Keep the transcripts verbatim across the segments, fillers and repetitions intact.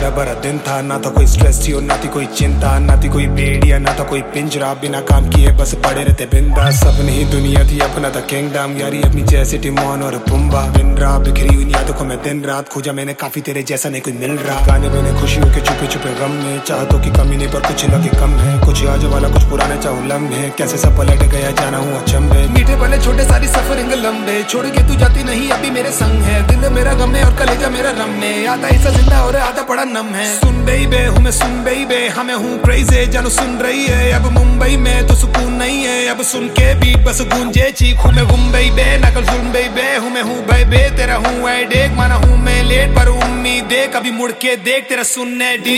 हरा भरा दिन था, ना था कोई स्ट्रेस थी और ना थी कोई चिंता, ना थी कोई बेड़िया ना था कोई पिंजरा, बिना काम किए बस पड़े रहते बिंदास। सपने ही दुनिया थी, अपना था किंगडम, यारी अपनी जैसे टिमोन और पुम्बा। दिन रात बिखरी हुई यादों को मैं दिन रात खोजा मैंने, काफी तेरे जैसा नहीं कोई मिल रहा। गाने बने खुशियों के छुपे छुपे गम में, चाहतों की कमी नहीं पर कुछ लगे कम है, कुछ आज वाला कुछ पुराने चाहूँ लम्हे, कैसे सब पलट गया जाना हूँ अचंभे। मीठे भले छोटे सारी सफरिंग लंबे, छोड़ के तू जाती नहीं अभी मेरे संग है, दिल मेरा गम है और कलेजा मेरा रम में, आधा हिस्सा जिंदा और आधा पड़ा नम है। सुन बेबे हूँ मैं, सुन बेबे हमें हूँ क्रेजी, जानू सुन रही है अब मुंबई में तो सुकून नहीं है, अब सुन के बीट बस गूंजे चीख हूँ मैं मुंबई बे, नकल सुन बेबे हूँ मैं हूँ बेबे, तेरा हूँ एडेक माना हूँ मैं लेट पर उम्मीद दे, कभी मुड़ के देख तेरा सुनने डी।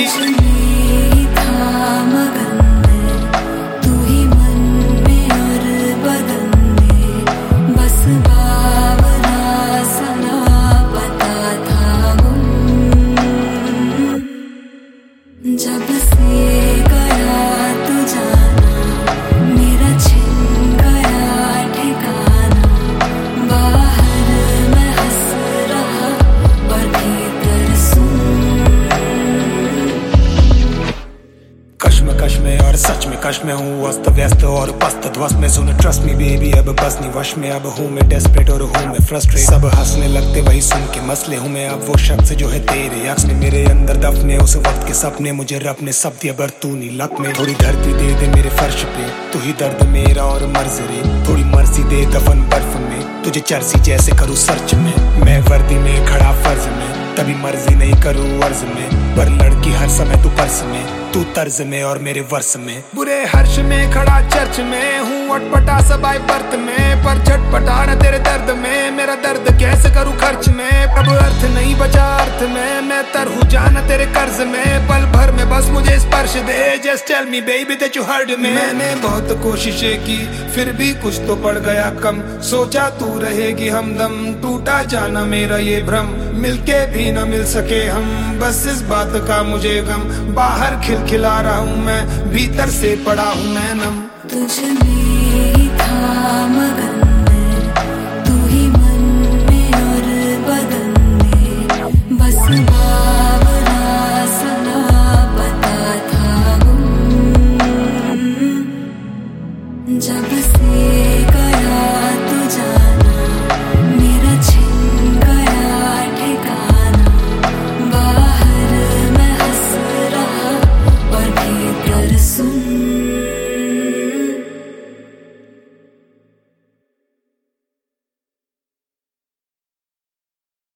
जब से गया तू जाना, मेरा छिन गया ठिकाना, बाहर मैं हंस रहा पर भीतर सुन। कश्म कश्म और सच में कश में हूँ, अस्त व्यस्त और पस्त ध्वस्त में, सुन ट्रस्ट मी बेबी अब बस नहीं वश में, अब हूँ मैं डेस्परेट और हूँ मैं फ्रस्ट्रेट, सब हंसने लगते वही सुन के मसले हूँ मैं, अब वो शख्स जो है तेरे अक्स में, मेरे अंदर दफने उस वक्त के सपने, मुझे रब ने सब दिया बर तू नहीं लक में, थोड़ी धरती दे दे मेरे फर्श पे, तू ही दर्द मेरा और मर्ज रे, थोड़ी मर्जी दे दफन बर्फ में, तुझे चर्सी जैसे करूँ सर्च में, मैं वर्दी में खड़ा फर्ज में, तभी मर्जी नहीं करूँ अर्ज में, पर लड़की हर समय तू पर्स में, तू तर्ज में और मेरे वर्ष में, बुरे हर्ष में खड़ा चर्च में हूँ, अटपटा सबाई बर्त में, पर झटपटा न तेरे दर्द में, मेरा दर्द कैसे करूँ खर्च में, अब अर्थ नहीं बचा अर्थ में, मैं तर हूँ जाना तेरे कर्ज में, पल भर में बस मुझे स्पर्श दे, just tell me baby that you heard me. मैंने बहुत कोशिशें की फिर भी कुछ तो पड़ गया कम, सोचा तू रहेगी हमदम, टूटा जाना मेरा ये भ्रम, मिलके भी न मिल सके हम, बस इस बात का मुझे गम, बाहर खिलखिला रहा हूँ मैं, भीतर से पड़ा हूँ मैं नम। तुझ में ही था मगन